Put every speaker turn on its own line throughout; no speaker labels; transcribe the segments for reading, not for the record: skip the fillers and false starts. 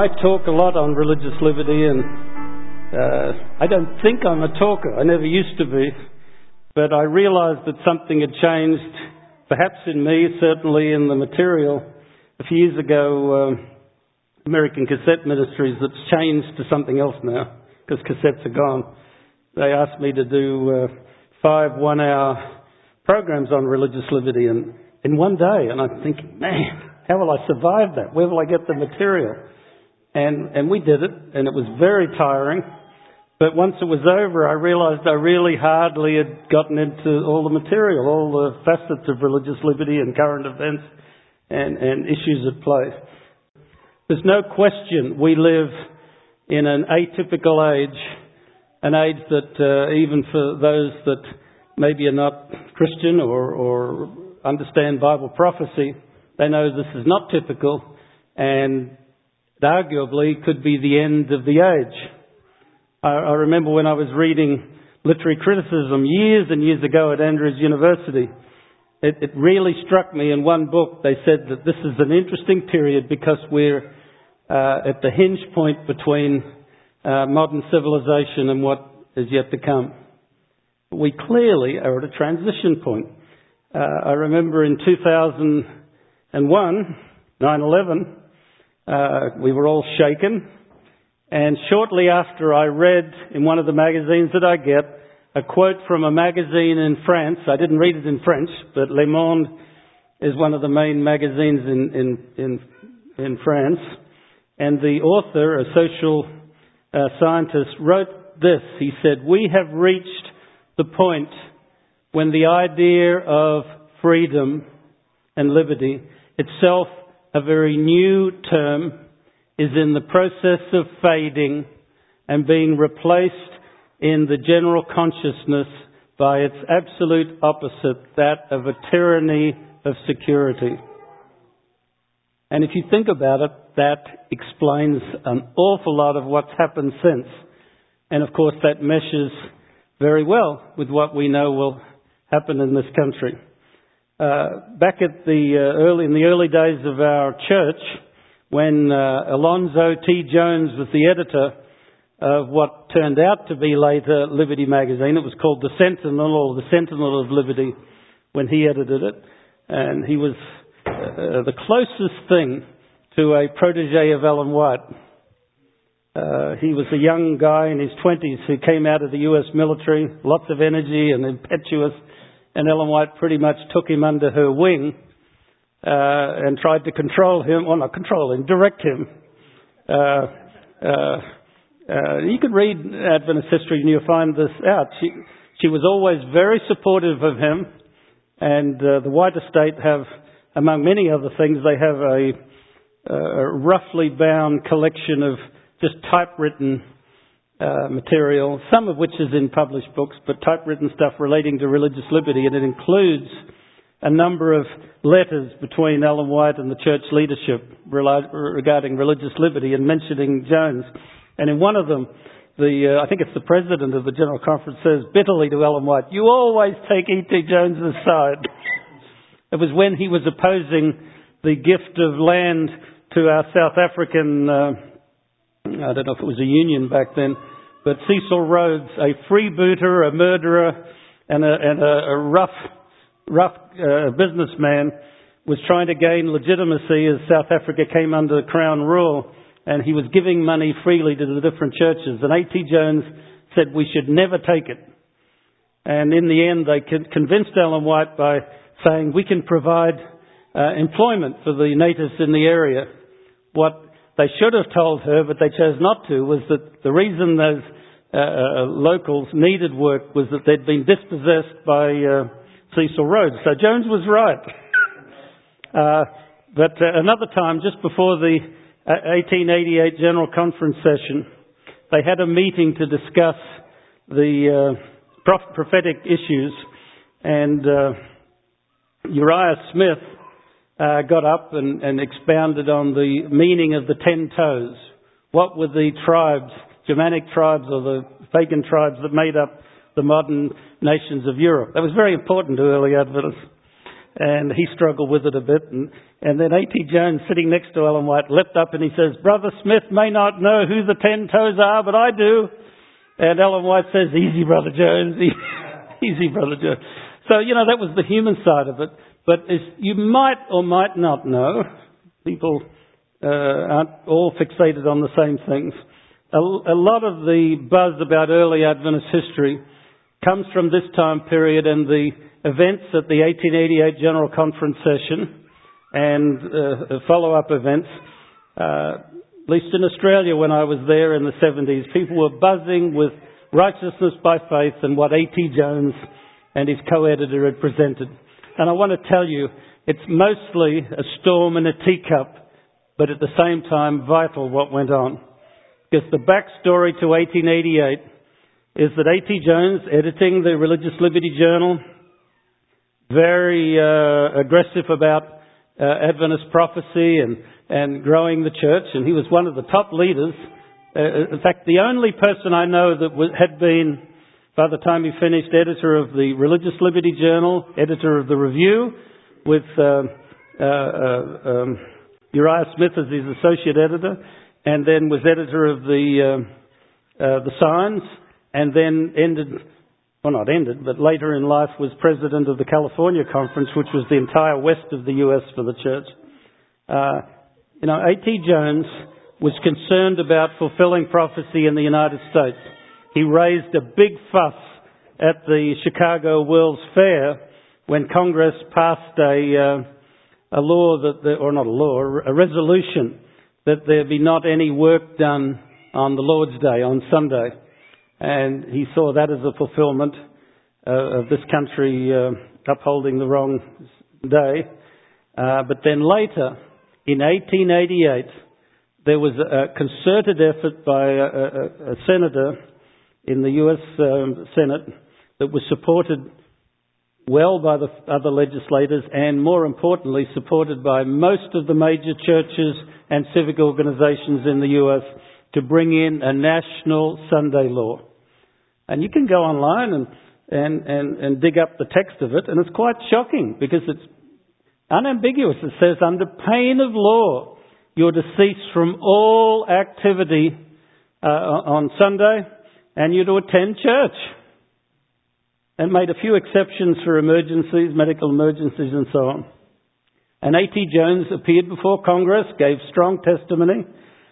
I talk a lot on religious liberty, and I don't think I'm a talker. I never used to be. But I realised that something had changed, perhaps in me, certainly in the material. A few years ago, American Cassette Ministries, that's changed to something else now, because cassettes are gone. They asked me to do 5 one-hour programs on religious liberty in one day. And I'm thinking, man, how will I survive that? Where will I get the material? And we did it, and it was very tiring. But once it was over, I realised I really hardly had gotten into all the material, all the facets of religious liberty and current events and issues at play. There's no question we live in an atypical age, an age that even for those that maybe are not Christian or understand Bible prophecy, they know this is not typical and arguably could be the end of the age. I remember when I was reading literary criticism years and years ago at Andrews University, it really struck me in one book. They said that this is an interesting period because we're at the hinge point between modern civilization and what is yet to come. We clearly are at a transition point. I remember in 2001, 9/11, we were all shaken. And shortly after, I read in one of the magazines that I get a quote from a magazine in France. I didn't read it in French, but Le Monde is one of the main magazines in France. And the author, a social scientist, wrote this. He said, "We have reached the point when the idea of freedom and liberty, itself a very new term, is in the process of fading and being replaced in the general consciousness by its absolute opposite, that of a tyranny of security." And if you think about it, that explains an awful lot of what's happened since. And of course that meshes very well with what we know will happen in this country. Back at in the early days of our church, when Alonzo T. Jones was the editor of what turned out to be later Liberty Magazine, it was called The Sentinel, or The Sentinel of Liberty, when he edited it. And he was the closest thing to a protege of Ellen White. He was a young guy in his 20s who came out of the US military, lots of energy and impetuous, and Ellen White pretty much took him under her wing and tried to control him, or not control him, direct him. You could read Adventist history and you'll find this out. She was always very supportive of him, and the White estate have, among many other things, they have a roughly bound collection of just typewritten material, some of which is in published books, but typewritten stuff relating to religious liberty, and it includes a number of letters between Ellen White and the church leadership regarding religious liberty and mentioning Jones. And in one of them, I think it's the president of the General Conference says bitterly to Ellen White, "You always take E.T. Jones's side." It was when he was opposing the gift of land to our South African, I don't know if it was a union back then, but Cecil Rhodes, a freebooter, a murderer, and a rough businessman, was trying to gain legitimacy as South Africa came under Crown rule, and he was giving money freely to the different churches. And A.T. Jones said we should never take it. And in the end, they convinced Ellen White by saying we can provide employment for the natives in the area. What they should have told her, but they chose not to, was that the reason those locals needed work was that they'd been dispossessed by Cecil Rhodes. So Jones was right. But another time, just before the 1888 General Conference session, they had a meeting to discuss the prophetic issues, and Uriah Smith got up and expounded on the meaning of the 10 toes. What were the tribes, Germanic tribes or the pagan tribes that made up the modern nations of Europe? That was very important to early Adventists. and he struggled with it a bit. And then A.T. Jones, sitting next to Ellen White, leapt up and he says, "Brother Smith may not know who the 10 toes are, but I do." And Ellen White says, "Easy, Brother Jones, easy, Brother Jones." So, that was the human side of it. But as you might or might not know, people aren't all fixated on the same things. A lot of the buzz about early Adventist history comes from this time period and the events at the 1888 General Conference session and follow-up events. At least in Australia when I was there in the 70s, people were buzzing with righteousness by faith and what A.T. Jones and his co-editor had presented. And I want to tell you, it's mostly a storm in a teacup, but at the same time vital what went on. Because the backstory to 1888 is that A.T. Jones, editing the Religious Liberty Journal, very aggressive about Adventist prophecy and growing the church, and he was one of the top leaders. In fact, the only person I know that had been, by the time he finished, editor of the Religious Liberty Journal, editor of the Review, with Uriah Smith as his associate editor, and then was editor of the Signs, and then but later in life was president of the California Conference, which was the entire west of the US for the church. A.T. Jones was concerned about fulfilling prophecy in the United States. He raised a big fuss at the Chicago World's Fair when Congress passed a law a resolution that there be not any work done on the Lord's Day, on Sunday. And he saw that as a fulfillment of this country upholding the wrong day. But then later, in 1888, there was a concerted effort by a senator in the US Senate that was supported well by the other legislators and, more importantly, supported by most of the major churches and civic organizations in the US to bring in a national Sunday law. And you can go online and dig up the text of it, and it's quite shocking because it's unambiguous. It says, under pain of law, you're to cease from all activity on Sunday, and you're to attend church. And made a few exceptions for emergencies, medical emergencies and so on. And A.T. Jones appeared before Congress, gave strong testimony,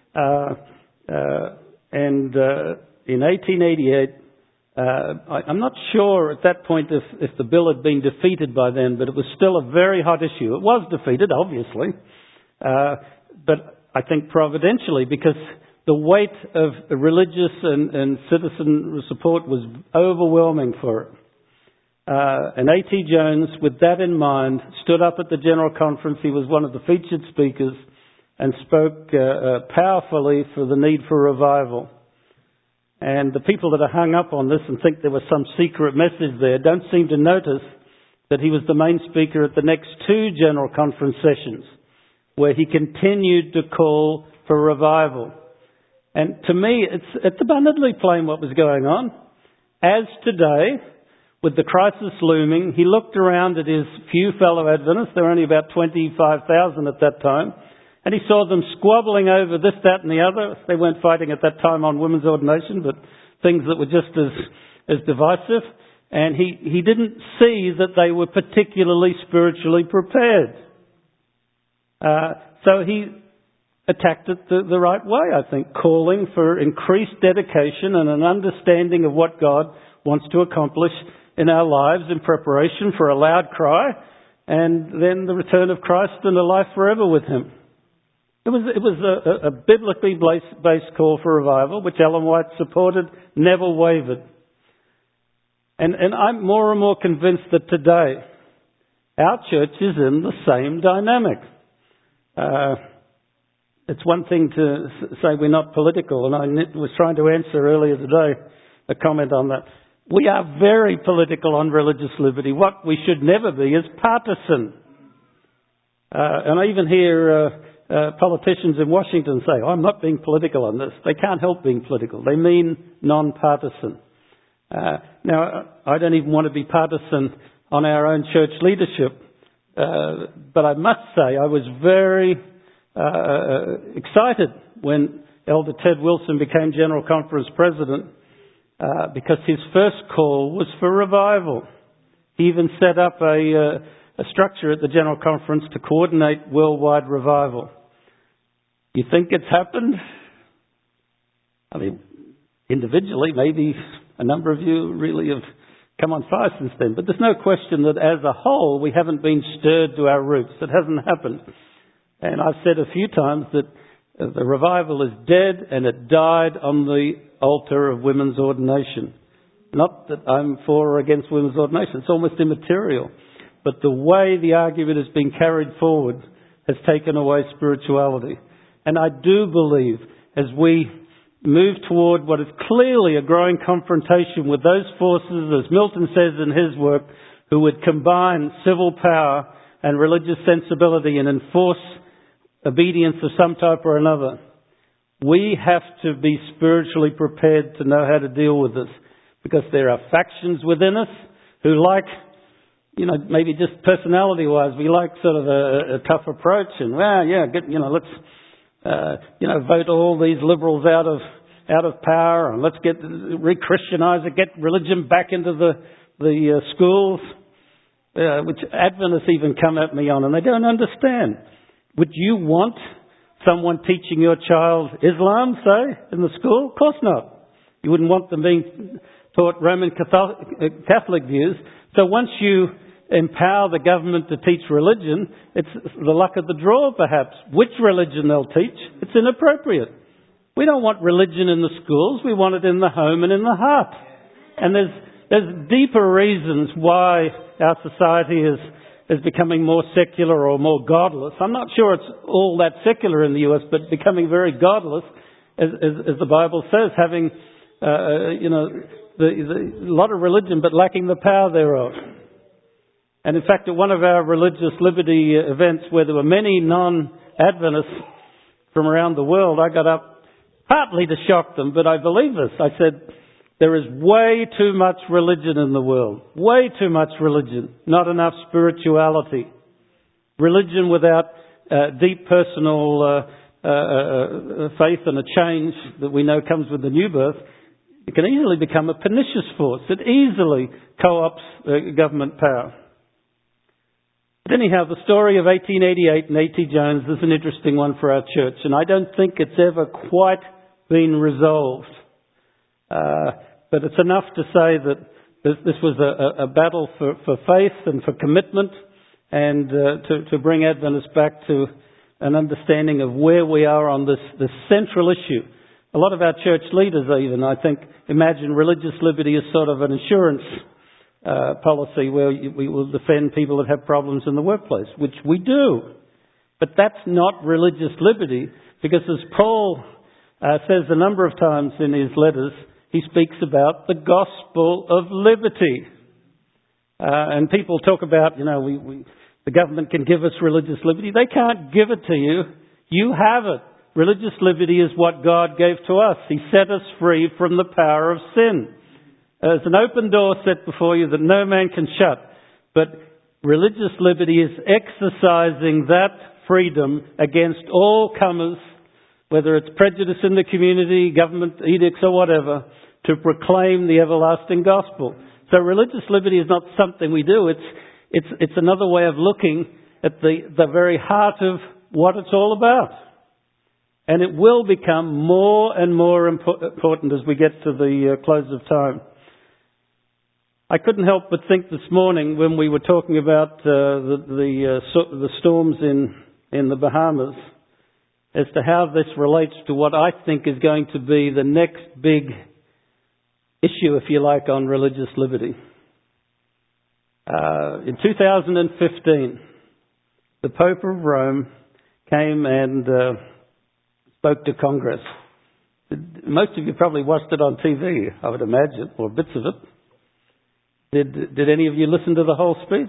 and in 1888, I'm not sure at that point if the bill had been defeated by then, but it was still a very hot issue. It was defeated, obviously, but I think providentially, because the weight of religious and citizen support was overwhelming for it. And A.T. Jones, with that in mind, stood up at the General Conference. He was one of the featured speakers and spoke powerfully for the need for revival. And the people that are hung up on this and think there was some secret message there don't seem to notice that he was the main speaker at the next 2 General Conference sessions, where he continued to call for revival. And to me, it's abundantly plain what was going on. As today, with the crisis looming, he looked around at his few fellow Adventists. There were only about 25,000 at that time. And he saw them squabbling over this, that and the other. They weren't fighting at that time on women's ordination, but things that were just as divisive. And he didn't see that they were particularly spiritually prepared. So he attacked it the right way, I think, calling for increased dedication and an understanding of what God wants to accomplish in our lives in preparation for a loud cry and then the return of Christ and a life forever with Him. It was a biblically based call for revival, which Ellen White supported, never wavered. And I'm more and more convinced that today our church is in the same dynamic. It's one thing to say we're not political, and I was trying to answer earlier today a comment on that. We are very political on religious liberty. What we should never be is partisan. And I even hear politicians in Washington say, I'm not being political on this. They can't help being political. They mean non-partisan. Now, I don't even want to be partisan on our own church leadership, But I must say I was very excited when Elder Ted Wilson became General Conference President because his first call was for revival. He even set up a structure at the General Conference to coordinate worldwide revival. You think it's happened? I mean, individually, maybe a number of you really have come on fire since then. But there's no question that as a whole, we haven't been stirred to our roots. It hasn't happened. And I've said a few times that the revival is dead and it died on the altar of women's ordination. Not that I'm for or against women's ordination. It's almost immaterial. But the way the argument has been carried forward has taken away spirituality. And I do believe as we move toward what is clearly a growing confrontation with those forces, as Milton says in his work, who would combine civil power and religious sensibility and enforce obedience of some type or another. We have to be spiritually prepared to know how to deal with this, because there are factions within us who like, maybe just personality-wise, we like sort of a tough approach and, let's vote all these liberals out of power, and let's re-Christianize it, get religion back into the schools, which Adventists even come at me on, and they don't understand. Would you want someone teaching your child Islam, say, in the school? Of course not. You wouldn't want them being taught Roman Catholic views. So once you empower the government to teach religion, it's the luck of the draw, perhaps. Which religion they'll teach, it's inappropriate. We don't want religion in the schools. We want it in the home and in the heart. And there's deeper reasons why our society is becoming more secular or more godless. I'm not sure it's all that secular in the US, but becoming very godless, as the Bible says, having a lot of religion but lacking the power thereof. And in fact, at one of our religious liberty events where there were many non-Adventists from around the world, I got up partly to shock them, but I believe this. I said, there is way too much religion in the world. Way too much religion. Not enough spirituality. Religion without deep personal faith and a change that we know comes with the new birth, it can easily become a pernicious force. It easily co-opts government power. But anyhow, the story of 1888 and A.T. Jones is an interesting one for our church, and I don't think it's ever quite been resolved. But it's enough to say that this was a battle for faith and for commitment, and to bring Adventists back to an understanding of where we are on this central issue. A lot of our church leaders even, I think, imagine religious liberty as sort of an insurance policy where we will defend people that have problems in the workplace, which we do. But that's not religious liberty, because as Paul says a number of times in his letters, he speaks about the gospel of liberty. And people talk about, the government can give us religious liberty. They can't give it to you. You have it. Religious liberty is what God gave to us. He set us free from the power of sin. There's an open door set before you that no man can shut. But religious liberty is exercising that freedom against all comers, whether it's prejudice in the community, government edicts or whatever, to proclaim the everlasting gospel. So religious liberty is not something we do. It's another way of looking at the very heart of what it's all about. And it will become more and more important as we get to the close of time. I couldn't help but think this morning when we were talking about the storms in the Bahamas as to how this relates to what I think is going to be the next big issue, if you like, on religious liberty. In 2015, the Pope of Rome came and spoke to Congress. Most of you probably watched it on TV, I would imagine, or bits of it. Did any of you listen to the whole speech?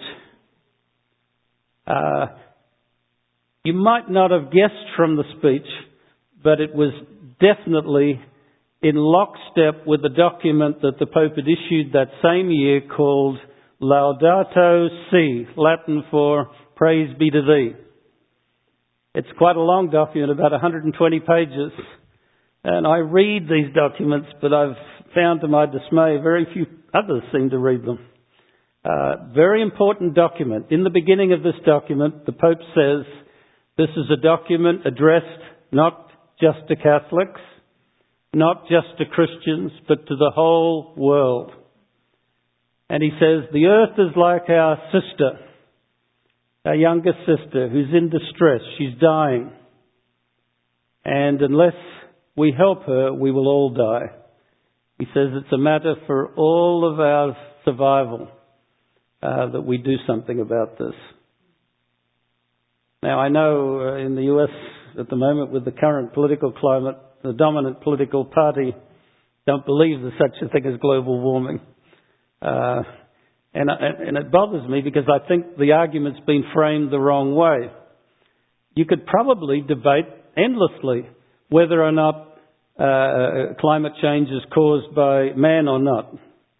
You might not have guessed from the speech, but it was definitely in lockstep with the document that the Pope had issued that same year called Laudato Si, Latin for praise be to thee. It's quite a long document, about 120 pages. And I read these documents, but I've found to my dismay very few others seem to read them. Very important document. In the beginning of this document, the Pope says, this is a document addressed not just to Catholics, not just to Christians, but to the whole world. And he says, the earth is like our sister, our younger sister, who's in distress. She's dying. And unless we help her, we will all die. He says it's a matter for all of our survival that we do something about this. Now, I know in the US at the moment, with the current political climate, the dominant political party don't believe there's such a thing as global warming. And it bothers me because I think the argument's been framed the wrong way. You could probably debate endlessly whether or not climate change is caused by man or not.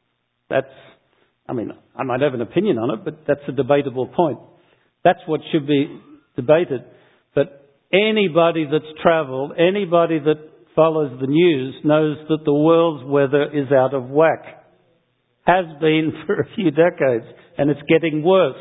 I might have an opinion on it, but that's a debatable point. That's what should be debated. But anybody that's travelled, anybody that follows the news knows that the world's weather is out of whack. Has been for a few decades, and it's getting worse.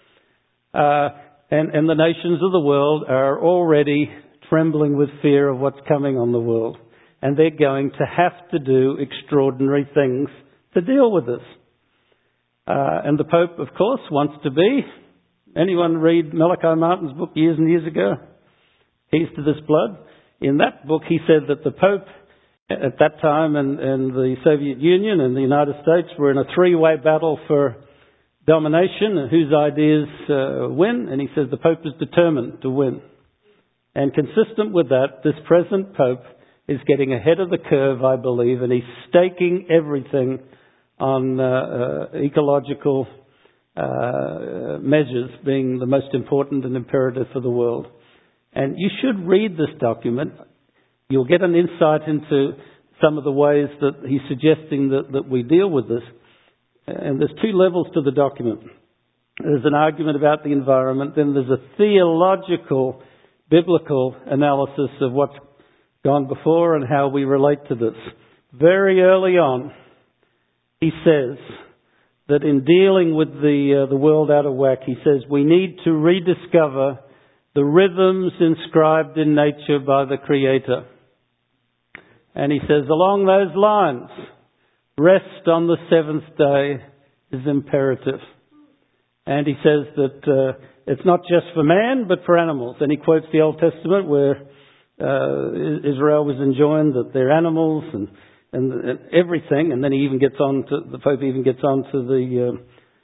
And the nations of the world are already trembling with fear of what's coming on the world. And they're going to have to do extraordinary things to deal with this. And the Pope, of course, wants to be. Anyone read Malachi Martin's book years and years ago? Keys to This Blood? In that book, he said that the Pope at that time and the Soviet Union and the United States were in a three-way battle for domination and whose ideas win. And he says the Pope is determined to win. And consistent with that, this present Pope is getting ahead of the curve, I believe, and he's staking everything on ecological measures being the most important and imperative for the world. And you should read this document. You'll get an insight into some of the ways that he's suggesting that we deal with this. And there's two levels to the document. There's an argument about the environment, then there's a theological, biblical analysis of what's gone before and how we relate to this. Very early on, he says that in dealing with the world out of whack, he says we need to rediscover the rhythms inscribed in nature by the Creator. And he says, along those lines, rest on the seventh day is imperative. And he says that it's not just for man, but for animals. And he quotes the Old Testament where Israel was enjoined that they're animals and everything. And then he even gets on to, the Pope even gets on to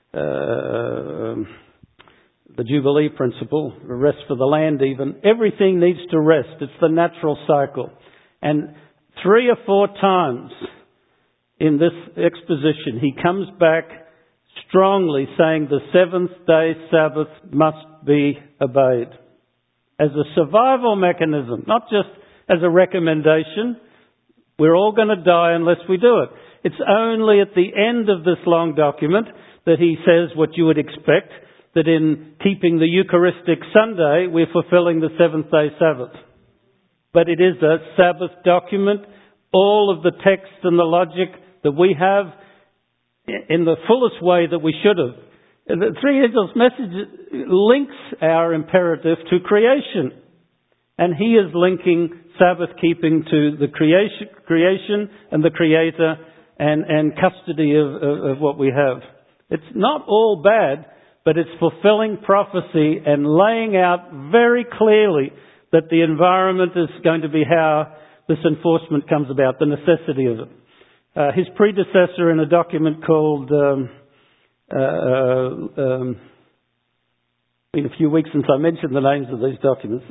the Jubilee principle, rest for the land even. Everything needs to rest. It's the natural cycle. And 3 or 4 times in this exposition, he comes back strongly saying the seventh day Sabbath must be obeyed. As a survival mechanism, not just as a recommendation. We're all going to die unless we do it. It's only at the end of this long document that he says what you would expect, that in keeping the Eucharistic Sunday, we're fulfilling the seventh day Sabbath. But it is a Sabbath document. All of the text and the logic that we have in the fullest way that we should have. The Three Angels message links our imperative to creation. And he is linking Sabbath keeping to the creation and the Creator and custody of what we have. It's not all bad, but it's fulfilling prophecy and laying out very clearly that the environment is going to be how this enforcement comes about, the necessity of it. His predecessor in a document called, been a few weeks since I mentioned the names of these documents,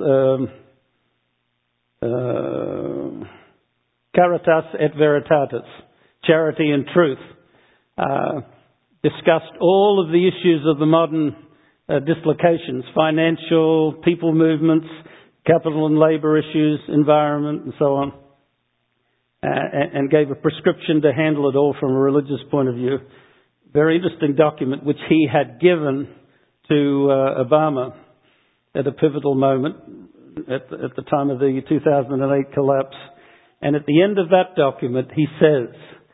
Caritas et Veritatis, Charity and Truth, discussed all of the issues of the modern dislocations, financial, people movements, capital and labour issues, environment and so on, and gave a prescription to handle it all from a religious point of view. Very interesting document which he had given to Obama at a pivotal moment at the time of the 2008 collapse. And at the end of that document, he says,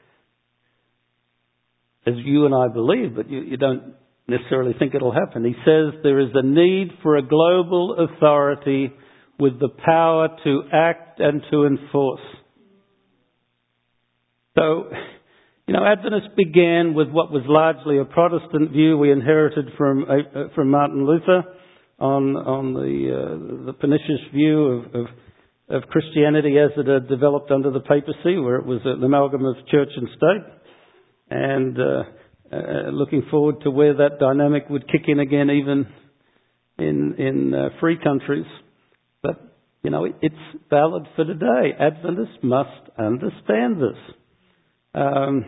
as you and I believe, but you don't necessarily think it'll happen, he says there is a need for a global authority with the power to act and to enforce. So, Adventists began with what was largely a Protestant view we inherited from Martin Luther on the pernicious view of Christianity as it had developed under the papacy, where it was an amalgam of church and state, and looking forward to where that dynamic would kick in again, even in free countries. But, it's valid for today. Adventists must understand this. I'm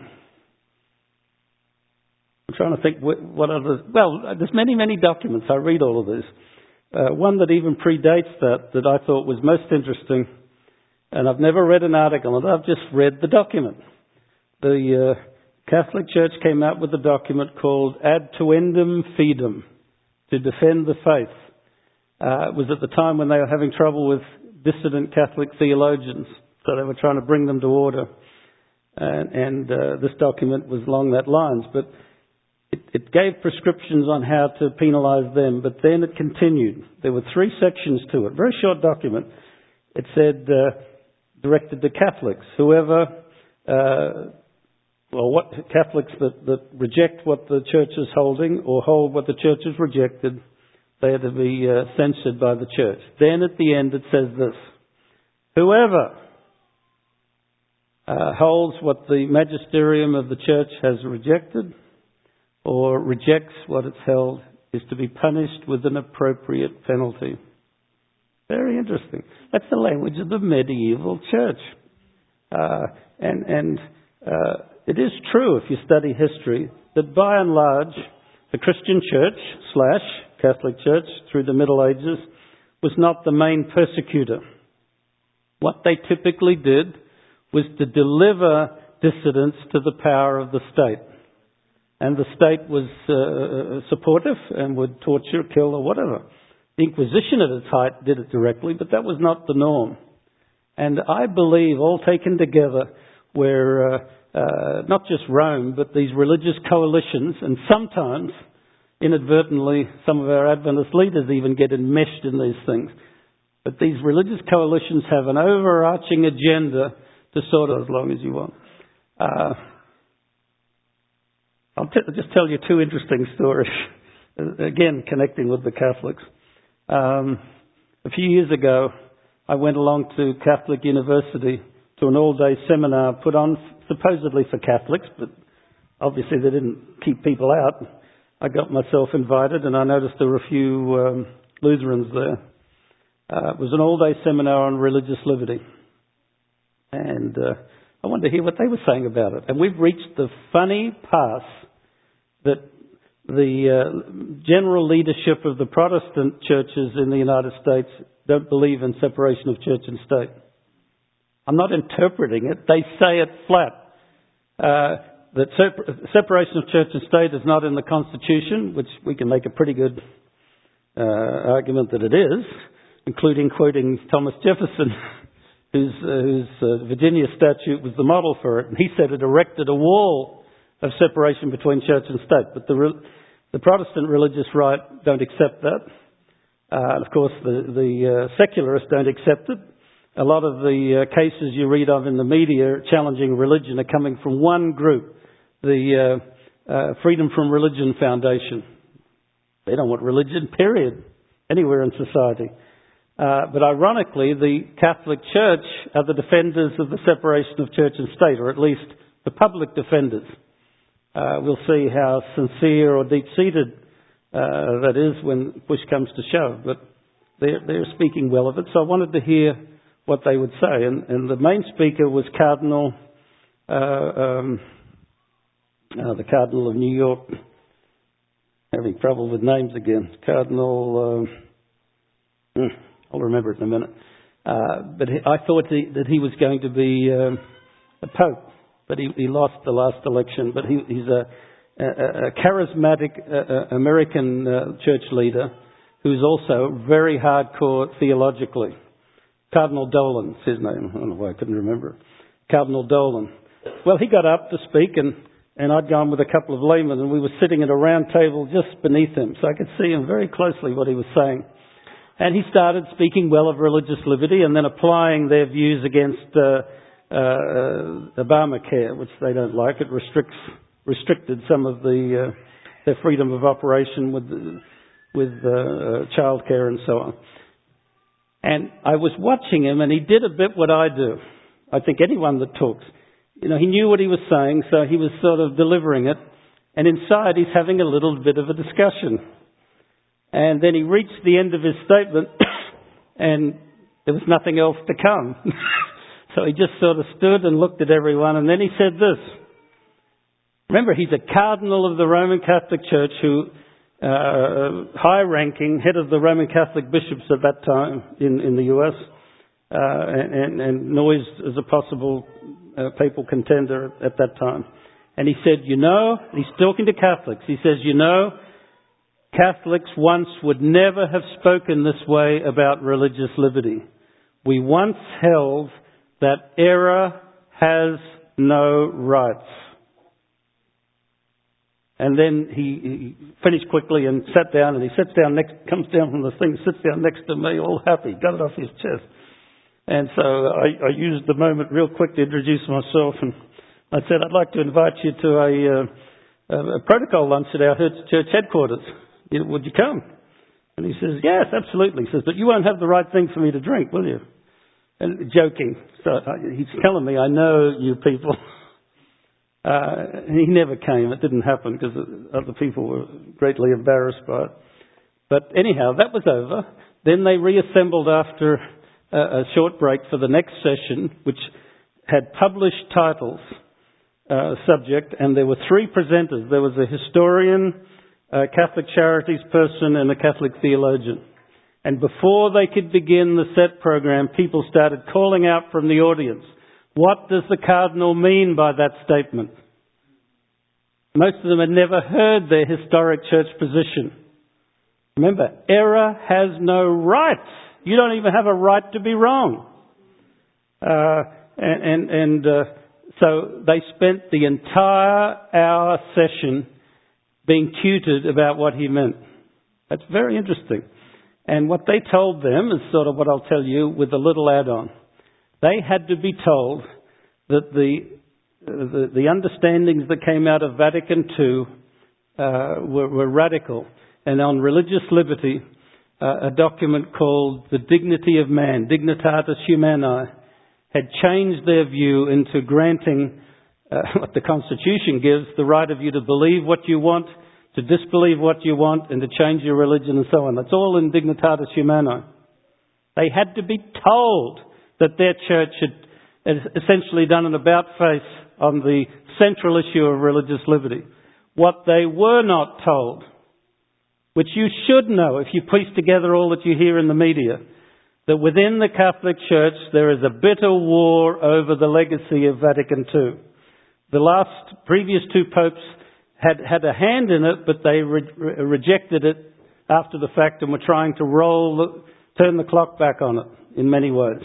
trying to think what other... Well, there's many documents. I read all of these. One that even predates that I thought was most interesting, and I've never read an article on it, I've just read the document. The Catholic Church came out with a document called Ad Tuendum Fidem, to defend the faith. It was at the time when they were having trouble with dissident Catholic theologians, so they were trying to bring them to order. And this document was along that lines, but it gave prescriptions on how to penalise them, but then it continued. There were 3 sections to it, very short document. It said, directed to Catholics, what Catholics that reject what the church is holding or hold what the church has rejected, they are to be censured by the church. Then at the end it says this: whoever holds what the magisterium of the church has rejected or rejects what it's held is to be punished with an appropriate penalty. Very interesting. That's the language of the medieval church. It is true, if you study history, that by and large the Christian church / Catholic Church through the Middle Ages was not the main persecutor. What they typically did was to deliver dissidents to the power of the state. And the state was supportive and would torture, kill, or whatever. The Inquisition at its height did it directly, but that was not the norm. And I believe, all taken together, where not just Rome, but these religious coalitions, and sometimes, inadvertently, some of our Adventist leaders even get enmeshed in these things. But these religious coalitions have an overarching agenda to sort of, as long as you want. I'll just tell you 2 interesting stories, again connecting with the Catholics. A few years ago, I went along to Catholic University to an all-day seminar put on supposedly for Catholics, but obviously they didn't keep people out. I got myself invited, and I noticed there were a few Lutherans there. It was an all-day seminar on religious liberty. And I wanted to hear what they were saying about it. And we've reached the funny pass that the general leadership of the Protestant churches in the United States don't believe in separation of church and state. I'm not interpreting it. They say it flat. That separation of church and state is not in the Constitution, which we can make a pretty good argument that it is, including quoting Thomas Jefferson, whose Virginia statute was the model for it. And he said it erected a wall of separation between church and state. But the Protestant religious right don't accept that. Of course, the secularists don't accept it. A lot of the cases you read of in the media challenging religion are coming from one group, the Freedom from Religion Foundation. They don't want religion, period, anywhere in society. But ironically, the Catholic Church are the defenders of the separation of church and state, or at least the public defenders. We'll see how sincere or deep-seated that is when push comes to shove. But they're speaking well of it, so I wanted to hear what they would say. And the main speaker was Cardinal, the Cardinal of New York. Having trouble with names again. Cardinal, I'll remember it in a minute. But I thought that he was going to be a pope, but he lost the last election. But a charismatic American church leader who's also very hardcore theologically. Cardinal Dolan is his name. I don't know why I couldn't remember. Cardinal Dolan. Well, he got up to speak, and I'd gone with a couple of laymen, and we were sitting at a round table just beneath him, so I could see him very closely what he was saying. And he started speaking well of religious liberty and then applying their views against Obamacare, which they don't like. It restricted some of their freedom of operation with childcare and so on. And I was watching him, and he did a bit what I do. I think anyone that talks, he knew what he was saying, so he was sort of delivering it. And inside, he's having a little bit of a discussion. And then he reached the end of his statement, and there was nothing else to come. So he just sort of stood and looked at everyone, and then he said this. Remember, he's a cardinal of the Roman Catholic Church, who high-ranking head of the Roman Catholic bishops at that time in the US, and noised as a possible papal contender at that time. And he said, he's talking to Catholics. He says, Catholics once would never have spoken this way about religious liberty. We once held that error has no rights. And then he finished quickly and sat down, and he sits down comes down from the thing, sits down next to me, all happy, got it off his chest. And so I used the moment real quick to introduce myself, and I said, I'd like to invite you to a protocol lunch at our church headquarters. Would you come? And he says, yes, absolutely. He says, but you won't have the right thing for me to drink, will you? And joking. So he's telling me, I know you people. He never came. It didn't happen because other people were greatly embarrassed by it. But anyhow, that was over. Then they reassembled after a short break for the next session, which had published titles, subject, and there were three presenters. There was a historian, a Catholic Charities person, and a Catholic theologian. And before they could begin the set program, people started calling out from the audience, what does the Cardinal mean by that statement? Most of them had never heard their historic church position. Remember, error has no rights. You don't even have a right to be wrong. So they spent the entire hour session being tutored about what he meant. That's very interesting. And what they told them is sort of what I'll tell you with a little add-on. They had to be told that the understandings that came out of Vatican II were radical. And on religious liberty, a document called The Dignity of Man, Dignitatis Humanae, had changed their view into granting what the Constitution gives, the right of you to believe what you want, to disbelieve what you want, and to change your religion and so on. That's all in Dignitatis Humanae. They had to be told that their church had essentially done an about-face on the central issue of religious liberty. What they were not told, which you should know if you piece together all that you hear in the media, that within the Catholic Church there is a bitter war over the legacy of Vatican II. The previous two popes had a hand in it, but they rejected it after the fact and were trying to turn the clock back on it in many ways.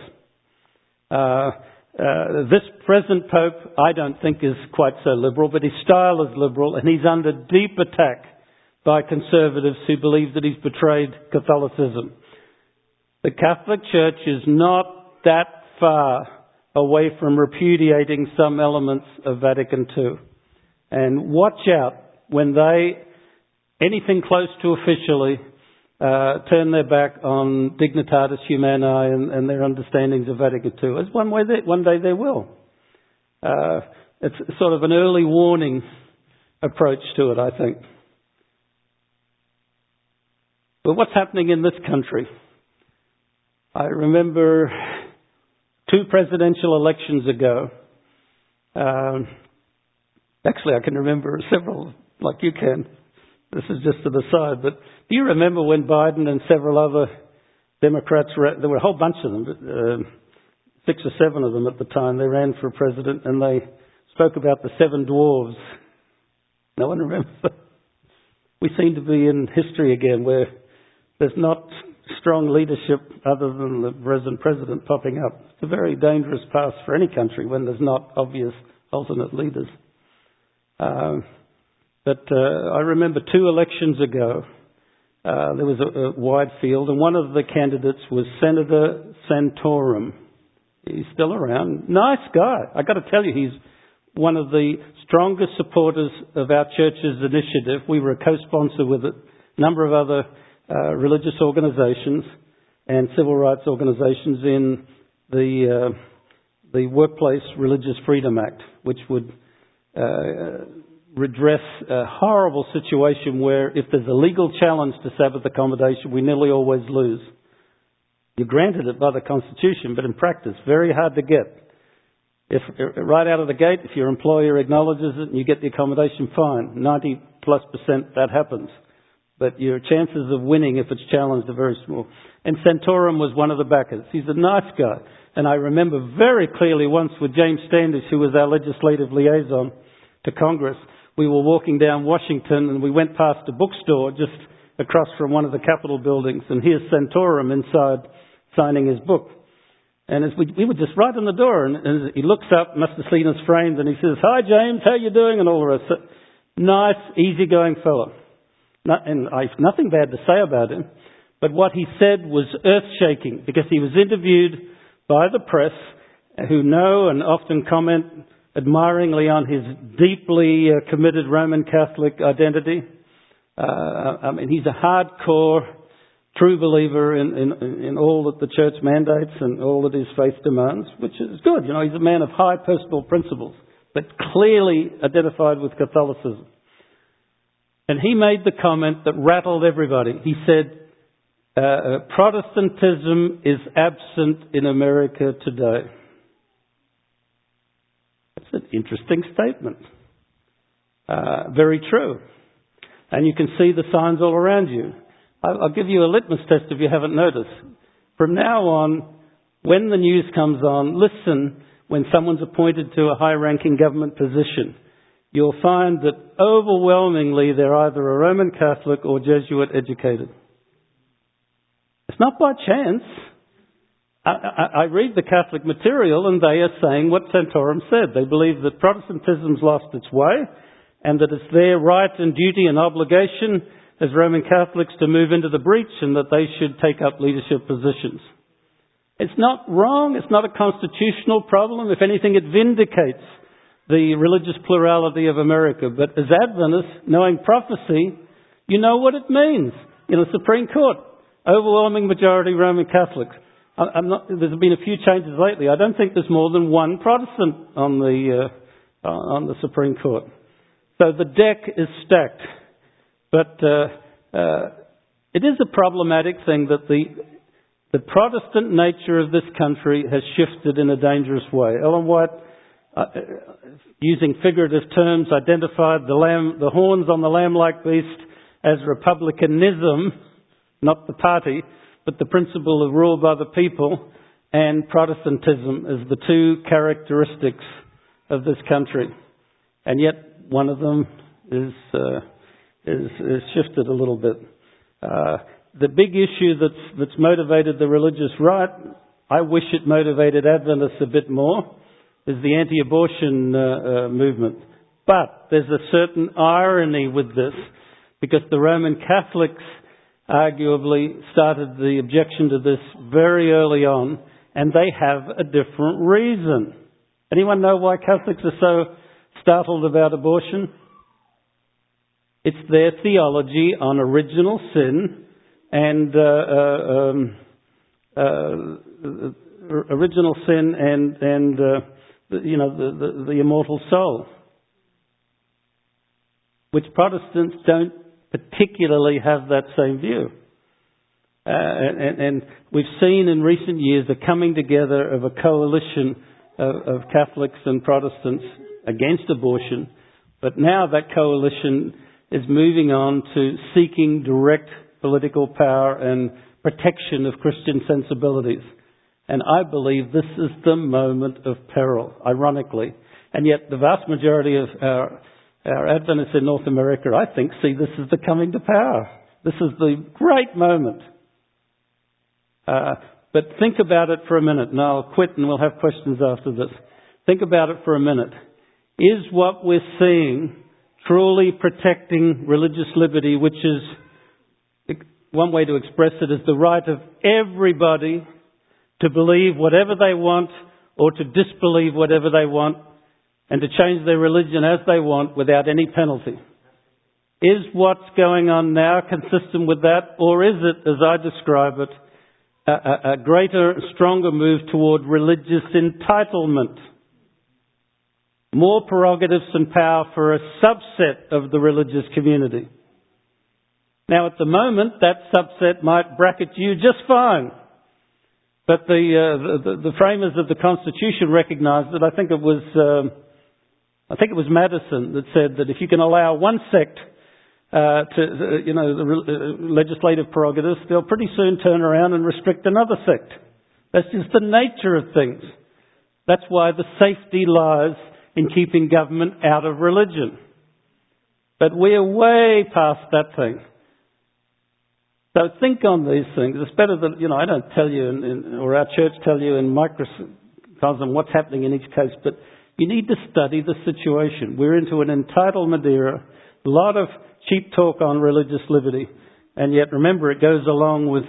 This present Pope, I don't think is quite so liberal, but his style is liberal, and he's under deep attack by conservatives who believe that he's betrayed Catholicism. The Catholic Church is not that far away from repudiating some elements of Vatican II. And watch out when anything close to officially, turn their back on Dignitatis Humanae and their understandings of Vatican II. As one day they will. It's sort of an early warning approach to it, I think. But what's happening in this country? I remember 2 presidential elections ago. Actually, I can remember several, like you can. This is just an aside, but do you remember when Biden and several other Democrats, there were a whole bunch of them, 6 or 7 of them at the time, they ran for president, and they spoke about the 7 dwarves. No one remembers that. We seem to be in history again where there's not strong leadership other than the present president popping up. It's a very dangerous path for any country when there's not obvious alternate leaders. But I remember 2 elections ago, there was a wide field, and one of the candidates was Senator Santorum. He's still around. Nice guy. I got to tell you, he's one of the strongest supporters of our church's initiative. We were a co-sponsor with a number of other religious organisations and civil rights organisations in the Workplace Religious Freedom Act, which would redress a horrible situation where if there's a legal challenge to Sabbath accommodation, we nearly always lose. You're granted it by the Constitution, but in practice, very hard to get. If right out of the gate, if your employer acknowledges it and you get the accommodation, fine. 90+% that happens. But your chances of winning if it's challenged are very small. And Santorum was one of the backers. He's a nice guy. And I remember very clearly once with James Standish, who was our legislative liaison to Congress, we were walking down Washington and we went past a bookstore just across from one of the Capitol buildings, and here's Santorum inside signing his book. And as we were just right on the door, and he looks up, must have seen us framed, and he says, "Hi James, how you doing?" and all the rest. Nice, easygoing fellow. And I've nothing bad to say about him, but what he said was earth-shaking, because he was interviewed by the press, who know and often comment admiringly on his deeply committed Roman Catholic identity. I mean, he's a hardcore, true believer in all that the church mandates and all that his faith demands, which is good. You know, he's a man of high personal principles, but clearly identified with Catholicism. And he made the comment that rattled everybody. He said, Protestantism is absent in America today. That's an interesting statement. Very true. And you can see the signs all around you. I'll give you a litmus test if you haven't noticed. From now on, when the news comes on, listen when someone's appointed to a high-ranking government position. You'll find that overwhelmingly they're either a Roman Catholic or Jesuit educated. It's not by chance. I read the Catholic material and they are saying what Santorum said. They believe that Protestantism's lost its way and that it's their right and duty and obligation as Roman Catholics to move into the breach and that they should take up leadership positions. It's not wrong. It's not a constitutional problem. If anything, it vindicates the religious plurality of America. But as Adventists, knowing prophecy, you know what it means. In the Supreme Court, overwhelming majority Roman Catholics. There's been a few changes lately. I don't think there's more than one Protestant on the Supreme Court. So the deck is stacked. But it is a problematic thing that the Protestant nature of this country has shifted in a dangerous way. Ellen White, using figurative terms, identified the horns on the lamb-like beast as republicanism, not the party, but the principle of rule by the people, and Protestantism as the two characteristics of this country. And yet one of them is shifted a little bit. The big issue that's motivated the religious right, I wish it motivated Adventists a bit more, is the anti-abortion movement. But there's a certain irony with this, because the Roman Catholics arguably started the objection to this very early on, and they have a different reason. Anyone know why Catholics are so startled about abortion? It's their theology on original sin and the immortal soul, which Protestants don't particularly have that same view. And we've seen in recent years the coming together of a coalition of Catholics and Protestants against abortion, but now that coalition is moving on to seeking direct political power and protection of Christian sensibilities. And I believe this is the moment of peril, ironically. And yet the vast majority of our Our Adventists in North America, I think, see this as the coming to power. This is the great moment. But think about it for a minute, and I'll quit and we'll have questions after this. Think about it for a minute. Is what we're seeing truly protecting religious liberty, which is, one way to express it, is the right of everybody to believe whatever they want or to disbelieve whatever they want and to change their religion as they want without any penalty? Is what's going on now consistent with that, or is it, as I describe it, a greater, stronger move toward religious entitlement? More prerogatives and power for a subset of the religious community. Now, at the moment, that subset might bracket you just fine. But the framers of the Constitution recognised it. I think it was Madison that said that if you can allow one sect the legislative prerogatives, they'll pretty soon turn around and restrict another sect. That's just the nature of things. That's why the safety lies in keeping government out of religion. But we're way past that thing. So think on these things. It's better that, I don't tell you, or our church tell you in microcosm what's happening in each case, but you need to study the situation. We're into an entitlement era. A lot of cheap talk on religious liberty. And yet, remember, it goes along with,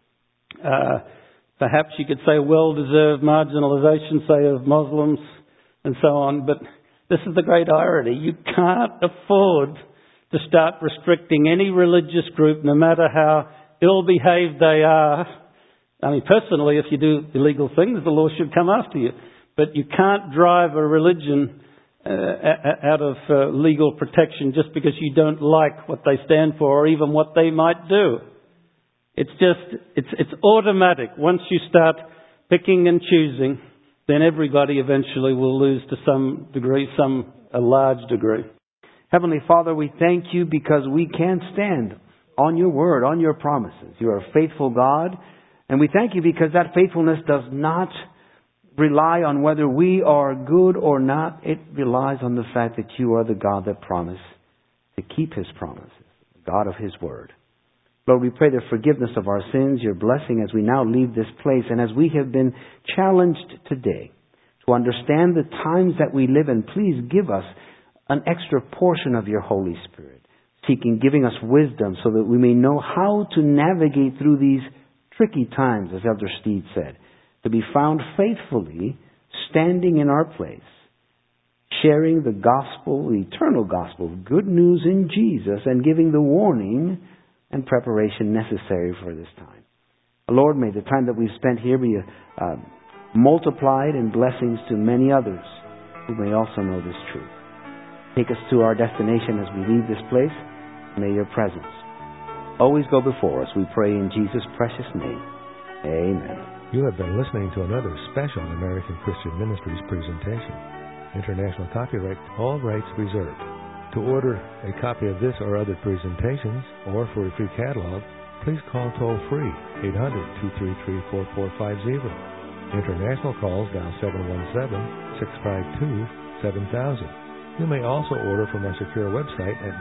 perhaps you could say, well-deserved marginalisation, say, of Muslims and so on. But this is the great irony. You can't afford to start restricting any religious group, no matter how ill-behaved they are. I mean, personally, if you do illegal things, the law should come after you. But you can't drive a religion out of legal protection just because you don't like what they stand for or even what they might do. It's automatic. Once you start picking and choosing, then everybody eventually will lose to some degree, a large degree.
Heavenly Father, we thank you because we can stand on your word, on your promises. You are a faithful God, and we thank you because that faithfulness does not rely on whether we are good or not. It relies on the fact that you are the God that promised to keep His promises, the God of His word. Lord, we pray the forgiveness of our sins, your blessing as we now leave this place, and as we have been challenged today to understand the times that we live in, please give us an extra portion of your Holy Spirit, giving us wisdom so that we may know how to navigate through these tricky times, as Elder Steed said, to be found faithfully standing in our place, sharing the gospel, the eternal gospel, good news in Jesus, and giving the warning and preparation necessary for this time. Lord, may the time that we've spent here be multiplied in blessings to many others who may also know this truth. Take us to our destination as we leave this place. May your presence always go before us. We pray in Jesus' precious name. Amen.
You have been listening to another special American Christian Ministries presentation. International copyright, all rights reserved. To order a copy of this or other presentations, or for a free catalog, please call toll-free 800-233-4450. International calls dial 717-652-7000. You may also order from our secure website at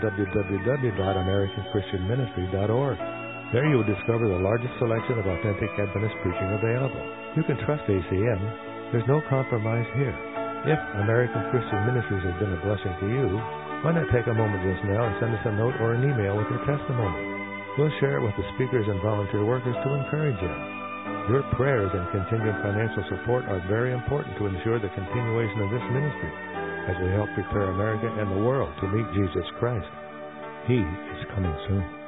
www.americanchristianministry.org. There you will discover the largest selection of authentic Adventist preaching available. You can trust ACM. There's no compromise here. If American Christian Ministries has been a blessing to you, why not take a moment just now and send us a note or an email with your testimony? We'll share it with the speakers and volunteer workers to encourage you. Your prayers and continued financial support are very important to ensure the continuation of this ministry as we help prepare America and the world to meet Jesus Christ. He is coming soon.